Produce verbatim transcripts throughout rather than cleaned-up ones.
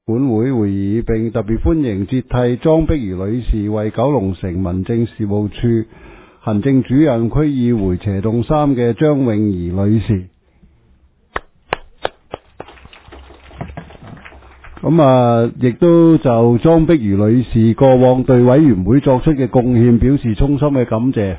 本會會議，並特別歡迎接替莊碧如女士為九龍城民政事務處行政主任區議會斜棟三嘅張詠儀女士。咁啊，亦都就莊碧如女士過往對委員會作出嘅貢獻表示衷心嘅感謝。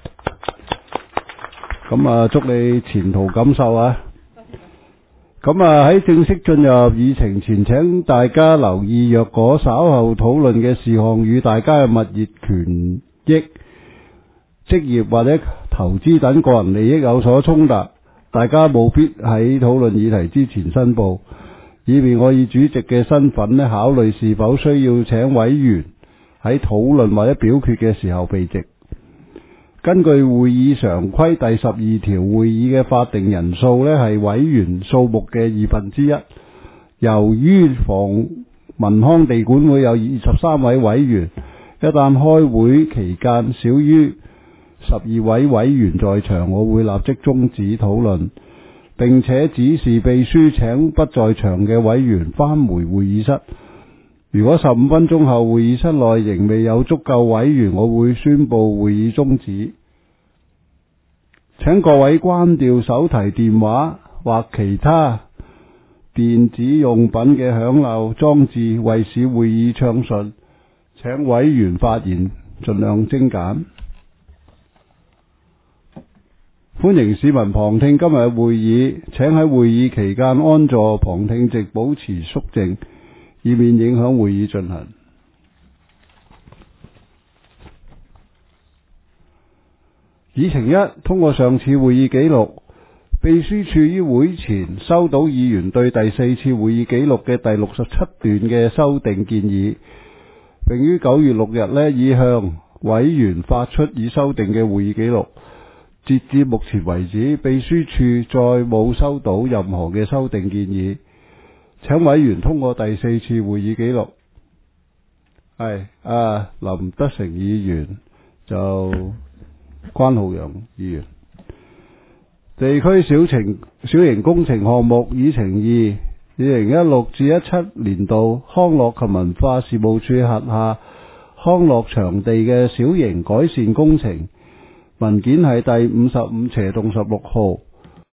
咁啊，祝你前途錦繡啊！咁啊，喺正式進入議程前，請大家留意，若果稍後討論嘅事項與大家嘅物業權益、職業或者投資等個人利益有所衝突，大家務必喺討論議題之前申報，以便我以主席嘅身份呢考慮是否需要請委員喺討論或者表決嘅時候避席。根據會議常規第十二條，會議嘅法定人數呢係委員數目嘅二分之一。由於房民康地管會有二十三位委員，一旦開會期間少於十二位委員在場，我會立即終止討論，並且指示秘書請不在場嘅委員返回會議室。如果十五分鐘後會議室內仍未有足夠委員，我會宣布會議終止。請各位關掉手提電話或其他電子用品嘅響漏裝置，為使會議暢順。請委員發言盡量精簡。歡迎市民旁聽今日嘅會議，請喺會議期間安坐旁聽席，保持肅靜，以免影響會議進行。議程一，通過上次會議記錄。秘書處於會前收到議員對第四次會議記錄嘅第六十七段嘅修訂建議，並於九月六日呢已向委員發出已修訂嘅會議記錄。截至目前為止，秘書處再冇收到任何嘅修訂建議。請委員通過第四次會議記錄。係啊，林德成議員就關浩洋議員。地區小型小型工程項目議程二，二零一六至一七年度康樂及文化事務處轄下康樂場地嘅小型改善工程，文件係第五十五斜棟十六號。